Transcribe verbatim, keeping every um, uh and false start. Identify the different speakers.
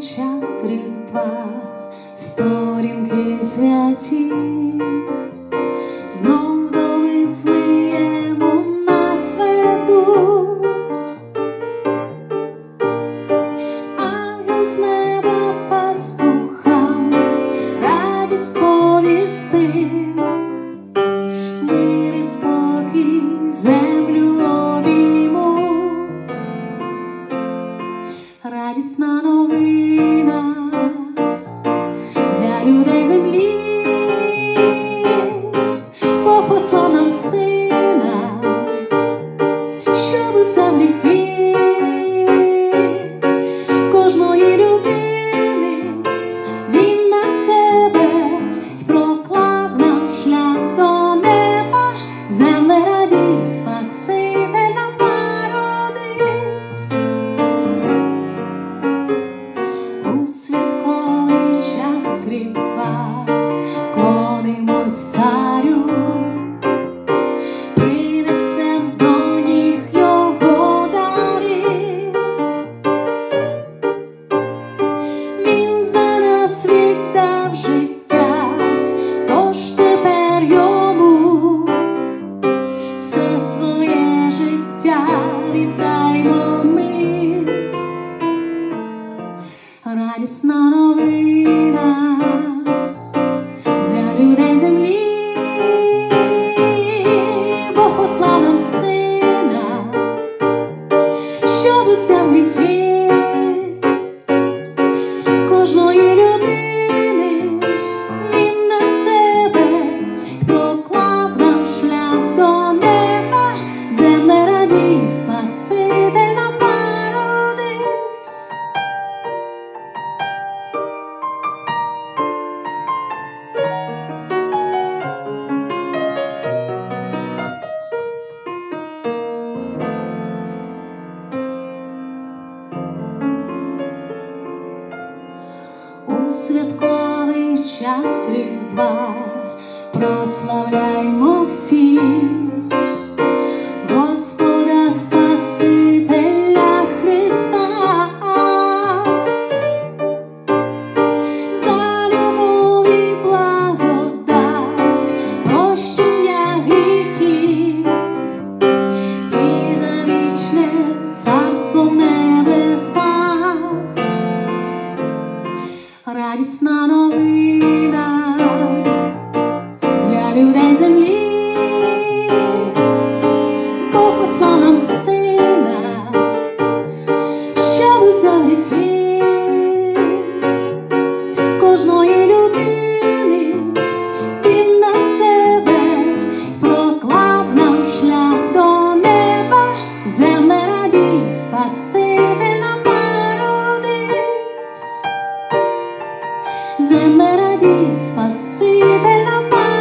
Speaker 1: час Різдва, сторінки святі, знов до Вифлеєму нас ведуть. Ангел з неба пастухам радість сповістив, мир і спокій землю обіймуть. Радісна новина для людей землі, Бог послав нам сина, щоби взяв гріхи кожної людини. Він на себе й проклав нам шлях до неба. Земле радій, Спаситель нам народився. У святковий час Різдва вклонимось царю, принесем до ніг його дари. Він за нас віддав життя, тож тепер йому все своє життя віддаймо ми. Радісна новина для людей землі, Бог послав нам сина, щоби взяв гріхи кожної людини. Він на себе й проклав нам шлях до неба. Земле радій, Спаситель нам народився. У святковий час Різдва прославляймо всі Господа Спасителя Христа. За любов і благодать, прощення гріхів і за вічне царство в небесах. Радісна новина для людей землі, Бог послав нам сина, щоби взяв гріхи кожної людини. Він на себе проклав нам шлях до неба. Земле радій, Спаситель нам народився. Земле радій, Спаситель нам народився.